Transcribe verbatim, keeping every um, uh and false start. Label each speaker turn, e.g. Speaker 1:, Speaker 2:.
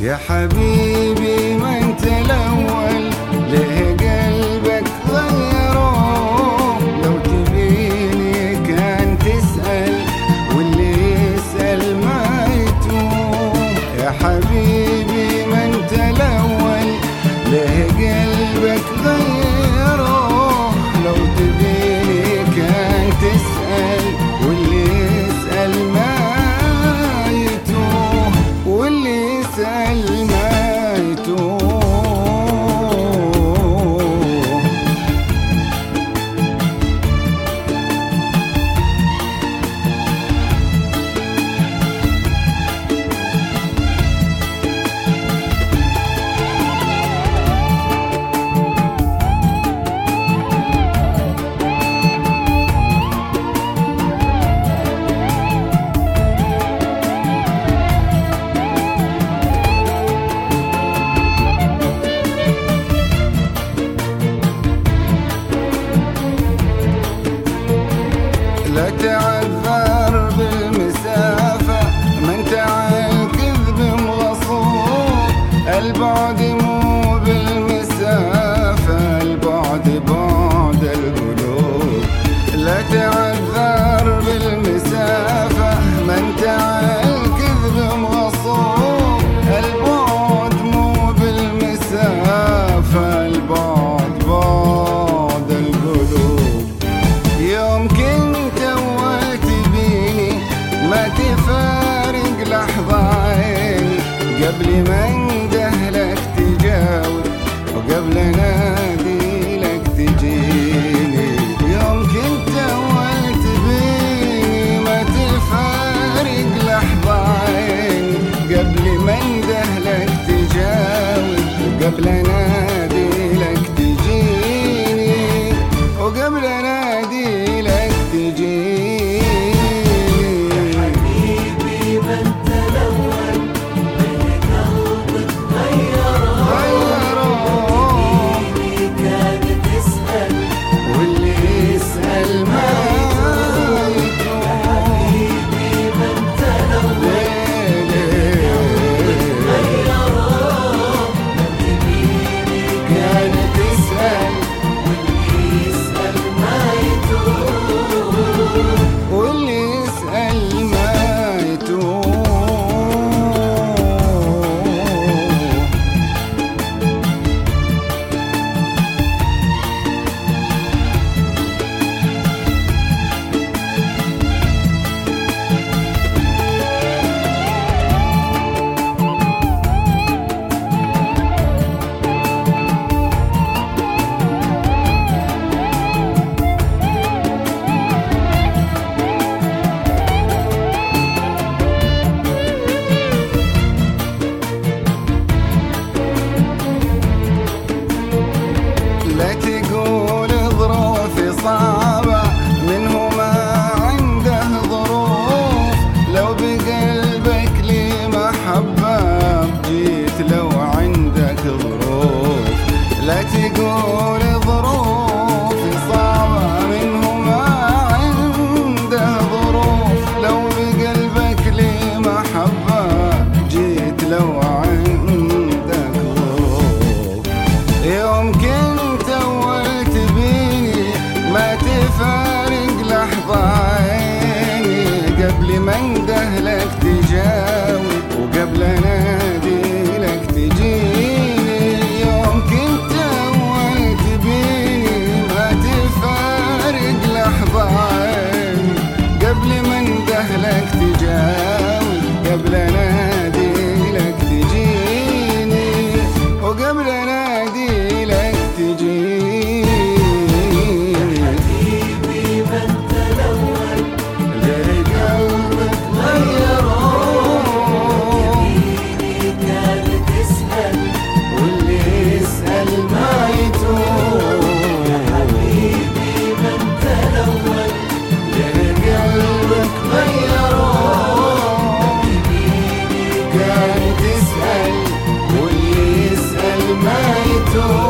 Speaker 1: يا حبيبي ما انت الاول، ليه قلبك غيره؟ لو تبيني كان تسأل، واللي يسأل ما يتوه. يا حبيبي ما انت الاول، ليه قلبك غيره؟ لو تبيني كان تسأل، واللي يسأل ما يتوه، واللي يسأل ما يتوه. لا تعذر بالمسافة، ما انت عالكذب مغصوب. البعد مو بالمسافة، البعد بعد القلوب. لا تعذر بالمسافة، ما انت عالكذب مغصوب. البعد مو بالمسافة، البعد بعد القلوب. يوم كنت أول تبيني ما تفارق لحظة عيني، قبل ما اندهلك تجاوب، وقبل نادي لك تجيني. يوم كنت أول تبيني ما تفارق لحظة عيني، قبل ما اندهلك تجاوب، وقبل نادي لك تجيني، وقبل نادي لك تجيني.
Speaker 2: يا حبيبي ما انت الاول، ليه قلبك غيره؟ حبيبي كان تسأل،
Speaker 1: واللي يسأل ما يتوه.
Speaker 2: يا حبيبي ما انت الاول، قلبك غيره. حبيبي
Speaker 1: كان تسأل،
Speaker 2: واللي يسأل ما يتوه،
Speaker 1: واللي يسأل ما يتوه. لا تقول ظروفي صعبة، منه ما عنده ظروف. لو بقلبك لي محبة، جيت لو عندك ظروف. لا تقول ظروفي صعبة، منه ما عنده ظروف. لو بقلبك لي محبة، جيت لو عندك ظروف. يوم كنت أول تبيني ما تفارق لحظة عيني، قبل ما اندهلك تجاوب، وقبل نادي لك تجيني. يوم كنت أول تبيني ما تفارق لحظة عيني، قبل ما اندهلك تجاوب، قبل نادي لك تجيني، وقبل نادي لك تجيني.
Speaker 2: حبيبي ما انت الاول،
Speaker 1: ليه قلبك غيره؟
Speaker 2: حبيبي كان تسأل،
Speaker 1: واللي يسأل ما يتوه.
Speaker 2: حبيبي ما انت الاول،
Speaker 1: ليه قلبك غيره؟ كان تسأل، واللي يسأل ما يتوه.